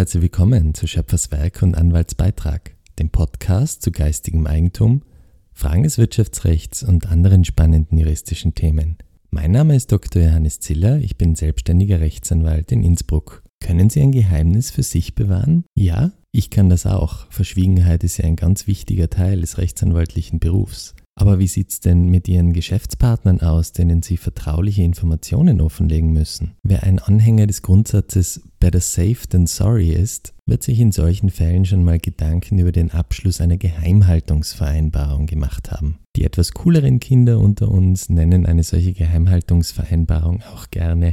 herzlich willkommen zu Schöpferswerk und Anwaltsbeitrag, dem Podcast zu geistigem Eigentum, Fragen des Wirtschaftsrechts und anderen spannenden juristischen Themen. Mein Name ist Dr. Johannes Ziller, ich bin selbstständiger Rechtsanwalt in Innsbruck. Können Sie ein Geheimnis für sich bewahren? Ja, ich kann das auch. Verschwiegenheit ist ja ein ganz wichtiger Teil des rechtsanwaltlichen Berufs. Aber wie sieht's denn mit Ihren Geschäftspartnern aus, denen Sie vertrauliche Informationen offenlegen müssen? Wer ein Anhänger des Grundsatzes Better safe than sorry ist, wird sich in solchen Fällen schon mal Gedanken über den Abschluss einer Geheimhaltungsvereinbarung gemacht haben. Die etwas cooleren Kinder unter uns nennen eine solche Geheimhaltungsvereinbarung auch gerne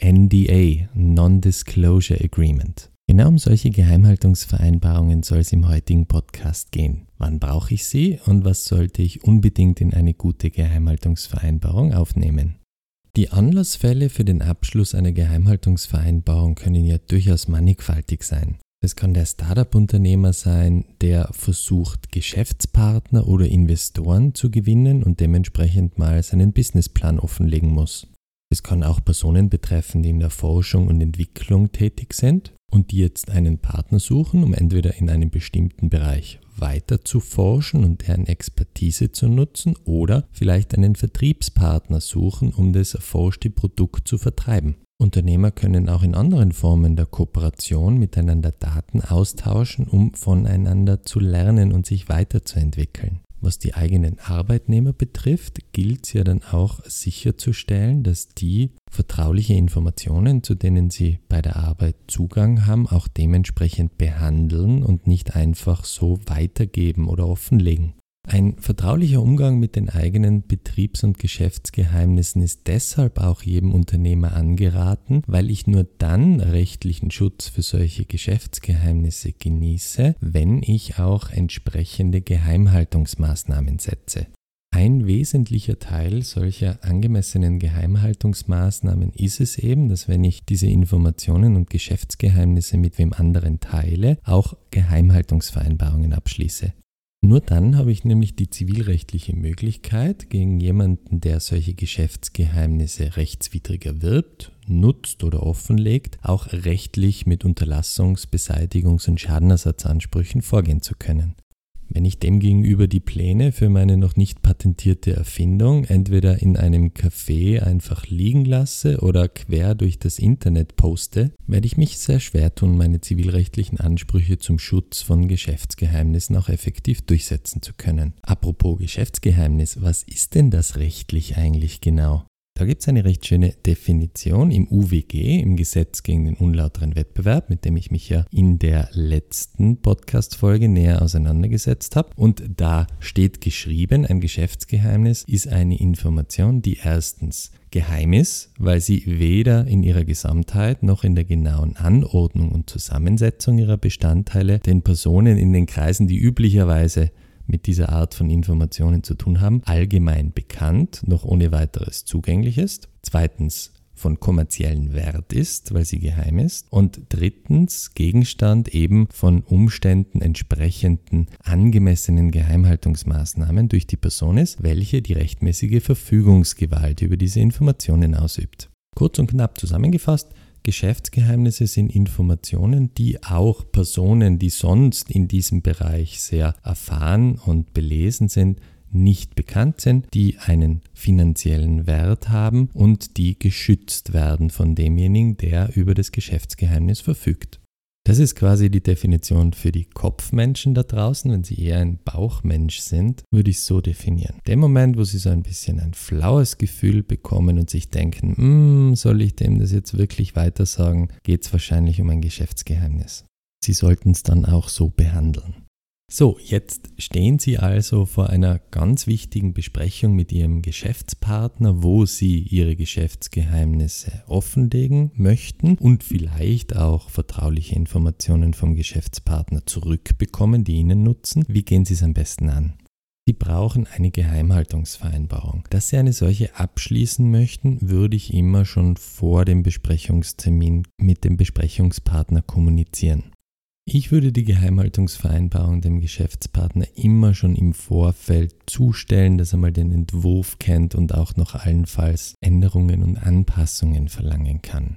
NDA, Non-Disclosure Agreement. Genau um solche Geheimhaltungsvereinbarungen soll es im heutigen Podcast gehen. Wann brauche ich sie und was sollte ich unbedingt in eine gute Geheimhaltungsvereinbarung aufnehmen? Die Anlassfälle für den Abschluss einer Geheimhaltungsvereinbarung können ja durchaus mannigfaltig sein. Es kann der Startup-Unternehmer sein, der versucht, Geschäftspartner oder Investoren zu gewinnen und dementsprechend mal seinen Businessplan offenlegen muss. Es kann auch Personen betreffen, die in der Forschung und Entwicklung tätig sind und die jetzt einen Partner suchen, um entweder in einem bestimmten Bereich weiter zu forschen und deren Expertise zu nutzen oder vielleicht einen Vertriebspartner suchen, um das erforschte Produkt zu vertreiben. Unternehmer können auch in anderen Formen der Kooperation miteinander Daten austauschen, um voneinander zu lernen und sich weiterzuentwickeln. Was die eigenen Arbeitnehmer betrifft, gilt es ja dann auch sicherzustellen, dass die vertrauliche Informationen, zu denen sie bei der Arbeit Zugang haben, auch dementsprechend behandeln und nicht einfach so weitergeben oder offenlegen. Ein vertraulicher Umgang mit den eigenen Betriebs- und Geschäftsgeheimnissen ist deshalb auch jedem Unternehmer angeraten, weil ich nur dann rechtlichen Schutz für solche Geschäftsgeheimnisse genieße, wenn ich auch entsprechende Geheimhaltungsmaßnahmen setze. Ein wesentlicher Teil solcher angemessenen Geheimhaltungsmaßnahmen ist es eben, dass wenn ich diese Informationen und Geschäftsgeheimnisse mit wem anderen teile, auch Geheimhaltungsvereinbarungen abschließe. Nur dann habe ich nämlich die zivilrechtliche Möglichkeit, gegen jemanden, der solche Geschäftsgeheimnisse rechtswidrig erwirbt, nutzt oder offenlegt, auch rechtlich mit Unterlassungs-, Beseitigungs- und Schadenersatzansprüchen vorgehen zu können. Wenn ich demgegenüber die Pläne für meine noch nicht patentierte Erfindung entweder in einem Café einfach liegen lasse oder quer durch das Internet poste, werde ich mich sehr schwer tun, meine zivilrechtlichen Ansprüche zum Schutz von Geschäftsgeheimnissen auch effektiv durchsetzen zu können. Apropos Geschäftsgeheimnis, was ist denn das rechtlich eigentlich genau? Da gibt es eine recht schöne Definition im UWG, im Gesetz gegen den unlauteren Wettbewerb, mit dem ich mich ja in der letzten Podcast-Folge näher auseinandergesetzt habe. Und da steht geschrieben, ein Geschäftsgeheimnis ist eine Information, die erstens geheim ist, weil sie weder in ihrer Gesamtheit noch in der genauen Anordnung und Zusammensetzung ihrer Bestandteile den Personen in den Kreisen, die üblicherweise mit dieser Art von Informationen zu tun haben, allgemein bekannt, noch ohne weiteres zugänglich ist. Zweitens, von kommerziellen Wert ist, weil sie geheim ist. Und drittens, Gegenstand eben von Umständen entsprechenden angemessenen Geheimhaltungsmaßnahmen durch die Person ist, welche die rechtmäßige Verfügungsgewalt über diese Informationen ausübt. Kurz und knapp zusammengefasst, Geschäftsgeheimnisse sind Informationen, die auch Personen, die sonst in diesem Bereich sehr erfahren und belesen sind, nicht bekannt sind, die einen finanziellen Wert haben und die geschützt werden von demjenigen, der über das Geschäftsgeheimnis verfügt. Das ist quasi die Definition für die Kopfmenschen da draußen. Wenn sie eher ein Bauchmensch sind, würde ich es so definieren. Dem Moment, wo sie so ein bisschen ein flaues Gefühl bekommen und sich denken, soll ich dem das jetzt wirklich weitersagen, geht es wahrscheinlich um ein Geschäftsgeheimnis. Sie sollten es dann auch so behandeln. So, jetzt stehen Sie also vor einer ganz wichtigen Besprechung mit Ihrem Geschäftspartner, wo Sie Ihre Geschäftsgeheimnisse offenlegen möchten und vielleicht auch vertrauliche Informationen vom Geschäftspartner zurückbekommen, die Ihnen nutzen. Wie gehen Sie es am besten an? Sie brauchen eine Geheimhaltungsvereinbarung. Dass Sie eine solche abschließen möchten, würde ich immer schon vor dem Besprechungstermin mit dem Besprechungspartner kommunizieren. Ich würde die Geheimhaltungsvereinbarung dem Geschäftspartner immer schon im Vorfeld zustellen, dass er mal den Entwurf kennt und auch noch allenfalls Änderungen und Anpassungen verlangen kann.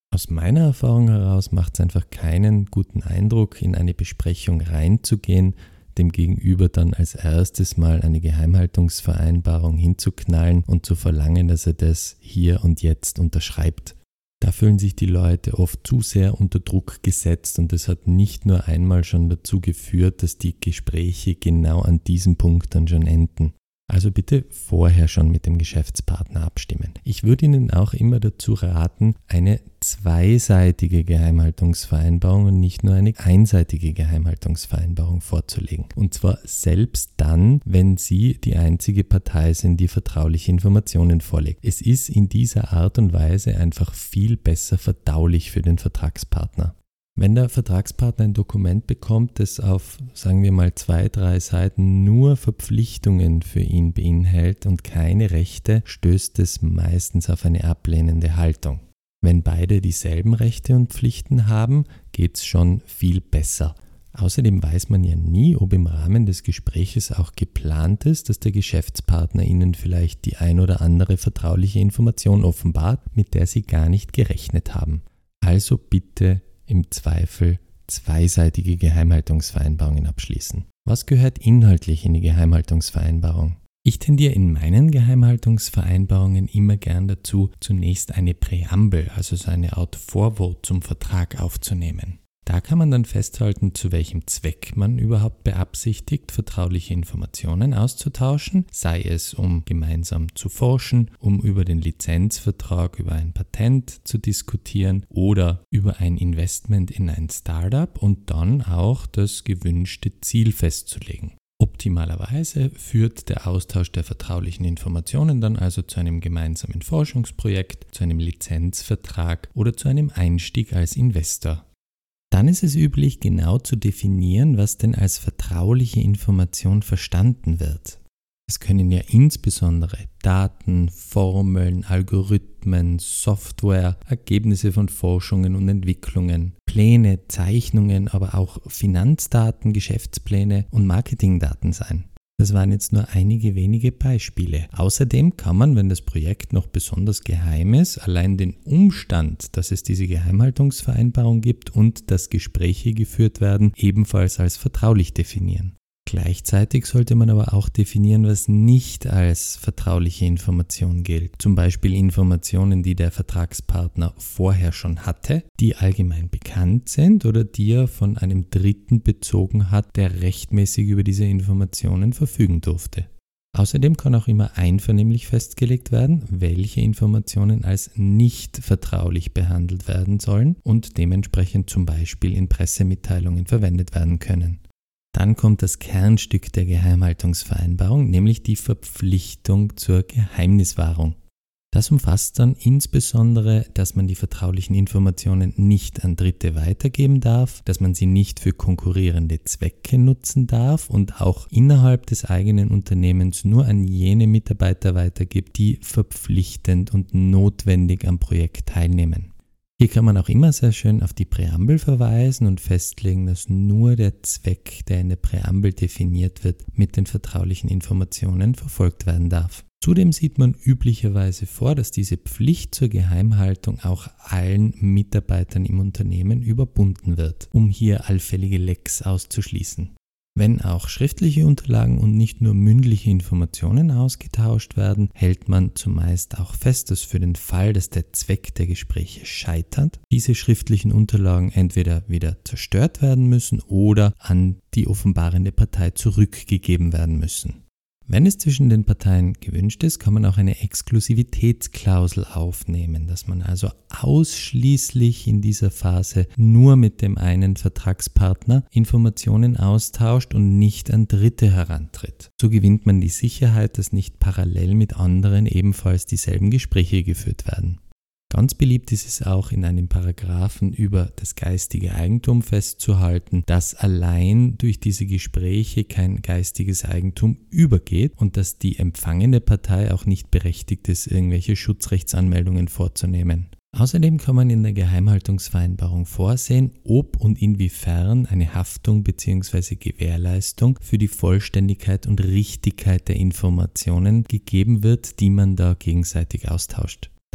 Aus meiner Erfahrung heraus macht es einfach keinen guten Eindruck, in eine Besprechung reinzugehen, dem Gegenüber dann als erstes mal eine Geheimhaltungsvereinbarung hinzuknallen und zu verlangen, dass er das hier und jetzt unterschreibt. Da fühlen sich die Leute oft zu sehr unter Druck gesetzt und das hat nicht nur einmal schon dazu geführt, dass die Gespräche genau an diesem Punkt dann schon enden. Also bitte vorher schon mit dem Geschäftspartner abstimmen. Ich würde Ihnen auch immer dazu raten, eine zweiseitige Geheimhaltungsvereinbarung und nicht nur eine einseitige Geheimhaltungsvereinbarung vorzulegen. Und zwar selbst dann, wenn Sie die einzige Partei sind, die vertrauliche Informationen vorlegt. Es ist in dieser Art und Weise einfach viel besser verdaulich für den Vertragspartner. Wenn der Vertragspartner ein Dokument bekommt, das auf, sagen wir mal, 2-3 Seiten nur Verpflichtungen für ihn beinhaltet und keine Rechte, stößt es meistens auf eine ablehnende Haltung. Wenn beide dieselben Rechte und Pflichten haben, geht es schon viel besser. Außerdem weiß man ja nie, ob im Rahmen des Gespräches auch geplant ist, dass der Geschäftspartner Ihnen vielleicht die ein oder andere vertrauliche Information offenbart, mit der Sie gar nicht gerechnet haben. Also bitte im Zweifel zweiseitige Geheimhaltungsvereinbarungen abschließen. Was gehört inhaltlich in die Geheimhaltungsvereinbarung? Ich tendiere in meinen Geheimhaltungsvereinbarungen immer gern dazu, zunächst eine Präambel, also so eine Art Vorwort zum Vertrag aufzunehmen. Da kann man dann festhalten, zu welchem Zweck man überhaupt beabsichtigt, vertrauliche Informationen auszutauschen, sei es um gemeinsam zu forschen, um über den Lizenzvertrag, über ein Patent zu diskutieren oder über ein Investment in ein Startup und dann auch das gewünschte Ziel festzulegen. Optimalerweise führt der Austausch der vertraulichen Informationen dann also zu einem gemeinsamen Forschungsprojekt, zu einem Lizenzvertrag oder zu einem Einstieg als Investor. Dann ist es üblich, genau zu definieren, was denn als vertrauliche Information verstanden wird. Es können ja insbesondere Daten, Formeln, Algorithmen, Software, Ergebnisse von Forschungen und Entwicklungen, Pläne, Zeichnungen, aber auch Finanzdaten, Geschäftspläne und Marketingdaten sein. Das waren jetzt nur einige wenige Beispiele. Außerdem kann man, wenn das Projekt noch besonders geheim ist, allein den Umstand, dass es diese Geheimhaltungsvereinbarung gibt und dass Gespräche geführt werden, ebenfalls als vertraulich definieren. Gleichzeitig sollte man aber auch definieren, was nicht als vertrauliche Information gilt. Zum Beispiel Informationen, die der Vertragspartner vorher schon hatte, die allgemein bekannt sind oder die er von einem Dritten bezogen hat, der rechtmäßig über diese Informationen verfügen durfte. Außerdem kann auch immer einvernehmlich festgelegt werden, welche Informationen als nicht vertraulich behandelt werden sollen und dementsprechend zum Beispiel in Pressemitteilungen verwendet werden können. Dann kommt das Kernstück der Geheimhaltungsvereinbarung, nämlich die Verpflichtung zur Geheimniswahrung. Das umfasst dann insbesondere, dass man die vertraulichen Informationen nicht an Dritte weitergeben darf, dass man sie nicht für konkurrierende Zwecke nutzen darf und auch innerhalb des eigenen Unternehmens nur an jene Mitarbeiter weitergibt, die verpflichtend und notwendig am Projekt teilnehmen. Hier kann man auch immer sehr schön auf die Präambel verweisen und festlegen, dass nur der Zweck, der in der Präambel definiert wird, mit den vertraulichen Informationen verfolgt werden darf. Zudem sieht man üblicherweise vor, dass diese Pflicht zur Geheimhaltung auch allen Mitarbeitern im Unternehmen überbunden wird, um hier allfällige Lecks auszuschließen. Wenn auch schriftliche Unterlagen und nicht nur mündliche Informationen ausgetauscht werden, hält man zumeist auch fest, dass für den Fall, dass der Zweck der Gespräche scheitert, diese schriftlichen Unterlagen entweder wieder zerstört werden müssen oder an die offenbarende Partei zurückgegeben werden müssen. Wenn es zwischen den Parteien gewünscht ist, kann man auch eine Exklusivitätsklausel aufnehmen, dass man also ausschließlich in dieser Phase nur mit dem einen Vertragspartner Informationen austauscht und nicht an Dritte herantritt. So gewinnt man die Sicherheit, dass nicht parallel mit anderen ebenfalls dieselben Gespräche geführt werden. Ganz beliebt ist es auch, in einem Paragraphen über das geistige Eigentum festzuhalten, dass allein durch diese Gespräche kein geistiges Eigentum übergeht und dass die empfangende Partei auch nicht berechtigt ist, irgendwelche Schutzrechtsanmeldungen vorzunehmen. Außerdem kann man in der Geheimhaltungsvereinbarung vorsehen, ob und inwiefern eine Haftung bzw. Gewährleistung für die Vollständigkeit und Richtigkeit der Informationen gegeben wird, die man da gegenseitig austauscht.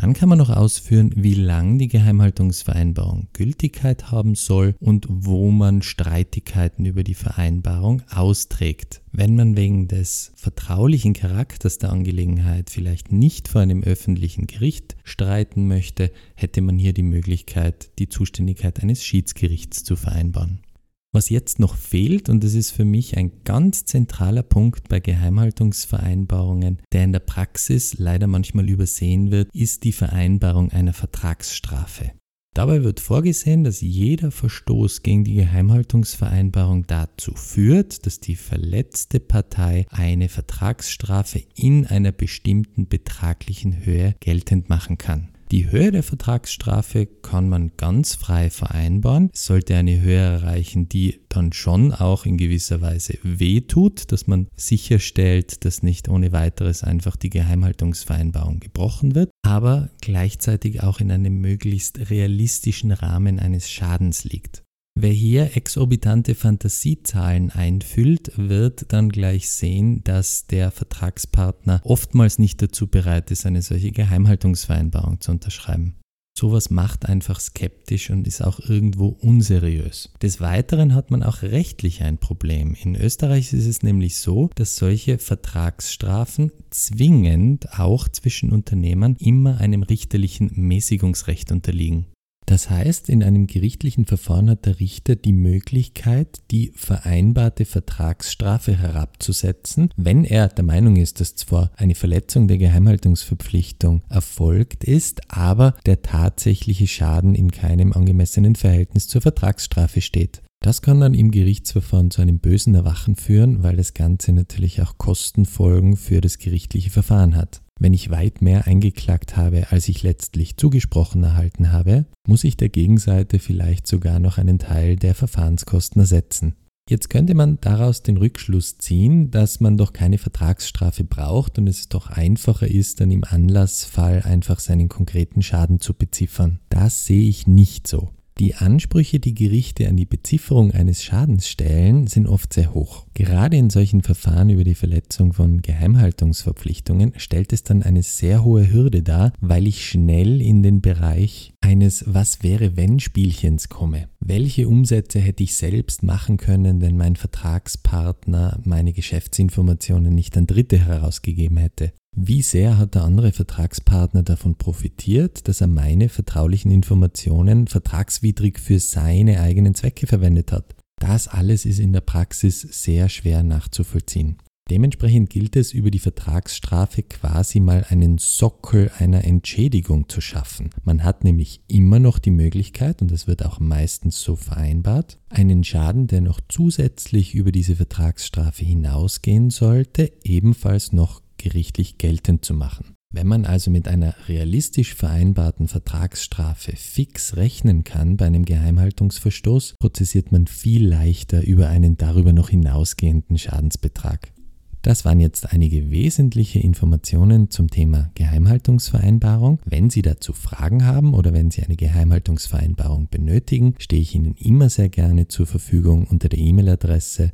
Dann kann man noch ausführen, wie lang die Geheimhaltungsvereinbarung Gültigkeit haben soll und wo man Streitigkeiten über die Vereinbarung austrägt. Wenn man wegen des vertraulichen Charakters der Angelegenheit vielleicht nicht vor einem öffentlichen Gericht streiten möchte, hätte man hier die Möglichkeit, die Zuständigkeit eines Schiedsgerichts zu vereinbaren. Was jetzt noch fehlt, und das ist für mich ein ganz zentraler Punkt bei Geheimhaltungsvereinbarungen, der in der Praxis leider manchmal übersehen wird, ist die Vereinbarung einer Vertragsstrafe. Dabei wird vorgesehen, dass jeder Verstoß gegen die Geheimhaltungsvereinbarung dazu führt, dass die verletzte Partei eine Vertragsstrafe in einer bestimmten betraglichen Höhe geltend machen kann. Die Höhe der Vertragsstrafe kann man ganz frei vereinbaren. Es sollte eine Höhe erreichen, die dann schon auch in gewisser Weise wehtut, dass man sicherstellt, dass nicht ohne weiteres einfach die Geheimhaltungsvereinbarung gebrochen wird, aber gleichzeitig auch in einem möglichst realistischen Rahmen eines Schadens liegt. Wer hier exorbitante Fantasiezahlen einfüllt, wird dann gleich sehen, dass der Vertragspartner oftmals nicht dazu bereit ist, eine solche Geheimhaltungsvereinbarung zu unterschreiben. Sowas macht einfach skeptisch und ist auch irgendwo unseriös. Des Weiteren hat man auch rechtlich ein Problem. In Österreich ist es nämlich so, dass solche Vertragsstrafen zwingend auch zwischen Unternehmern immer einem richterlichen Mäßigungsrecht unterliegen. Das heißt, in einem gerichtlichen Verfahren hat der Richter die Möglichkeit, die vereinbarte Vertragsstrafe herabzusetzen, wenn er der Meinung ist, dass zwar eine Verletzung der Geheimhaltungsverpflichtung erfolgt ist, aber der tatsächliche Schaden in keinem angemessenen Verhältnis zur Vertragsstrafe steht. Das kann dann im Gerichtsverfahren zu einem bösen Erwachen führen, weil das Ganze natürlich auch Kostenfolgen für das gerichtliche Verfahren hat. Wenn ich weit mehr eingeklagt habe, als ich letztlich zugesprochen erhalten habe, muss ich der Gegenseite vielleicht sogar noch einen Teil der Verfahrenskosten ersetzen. Jetzt könnte man daraus den Rückschluss ziehen, dass man doch keine Vertragsstrafe braucht und es doch einfacher ist, dann im Anlassfall einfach seinen konkreten Schaden zu beziffern. Das sehe ich nicht so. Die Ansprüche, die Gerichte an die Bezifferung eines Schadens stellen, sind oft sehr hoch. Gerade in solchen Verfahren über die Verletzung von Geheimhaltungsverpflichtungen stellt es dann eine sehr hohe Hürde dar, weil ich schnell in den Bereich eines Was-wäre-wenn-Spielchens komme. Welche Umsätze hätte ich selbst machen können, wenn mein Vertragspartner meine Geschäftsinformationen nicht an Dritte herausgegeben hätte? Wie sehr hat der andere Vertragspartner davon profitiert, dass er meine vertraulichen Informationen vertragswidrig für seine eigenen Zwecke verwendet hat? Das alles ist in der Praxis sehr schwer nachzuvollziehen. Dementsprechend gilt es, über die Vertragsstrafe quasi mal einen Sockel einer Entschädigung zu schaffen. Man hat nämlich immer noch die Möglichkeit, und das wird auch meistens so vereinbart, einen Schaden, der noch zusätzlich über diese Vertragsstrafe hinausgehen sollte, ebenfalls noch gerichtlich geltend zu machen. Wenn man also mit einer realistisch vereinbarten Vertragsstrafe fix rechnen kann bei einem Geheimhaltungsverstoß, prozessiert man viel leichter über einen darüber noch hinausgehenden Schadensbetrag. Das waren jetzt einige wesentliche Informationen zum Thema Geheimhaltungsvereinbarung. Wenn Sie dazu Fragen haben oder wenn Sie eine Geheimhaltungsvereinbarung benötigen, stehe ich Ihnen immer sehr gerne zur Verfügung unter der E-Mail-Adresse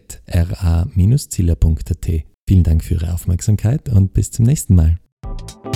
podcast@ra-ziller.at. Vielen Dank für Ihre Aufmerksamkeit und bis zum nächsten Mal.